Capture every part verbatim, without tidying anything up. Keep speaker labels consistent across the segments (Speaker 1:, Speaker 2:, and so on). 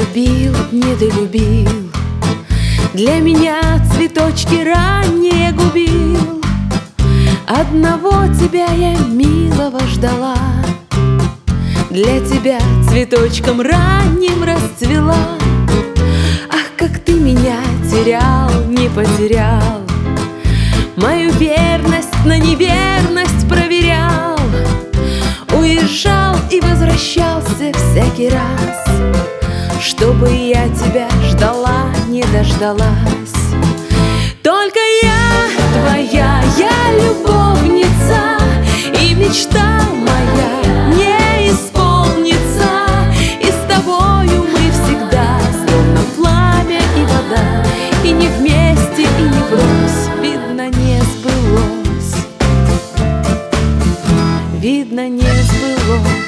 Speaker 1: Недолюбил, недолюбил, для меня цветочки ранее губил. Одного тебя я милого ждала, для тебя цветочком ранним расцвела. Ах, как ты меня терял, не потерял, мою верность на неверность проверял. Уезжал и возвращался всякий раз, чтобы я тебя ждала, не дождалась. Только я твоя, я любовница, и мечта моя не исполнится. И с тобою мы всегда словно пламя и вода, и не вместе, и не врозь, видно, не сбылось. Видно, не сбылось.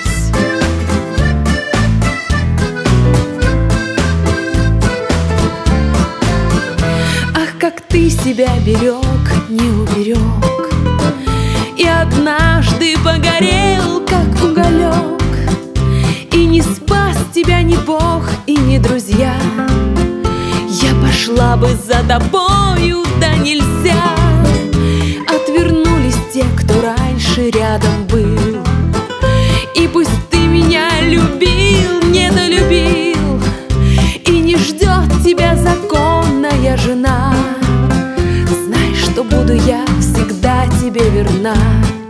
Speaker 1: Как ты себя берег, не уберег, и однажды погорел, как уголек. И не спас тебя ни Бог и ни друзья. Я пошла бы за тобою, да нельзя. Отвернулись те, кто раньше рядом был. И пусть ты меня любил, недолюбил, и не ждет тебя законная жена, знай, что буду я всегда тебе верна.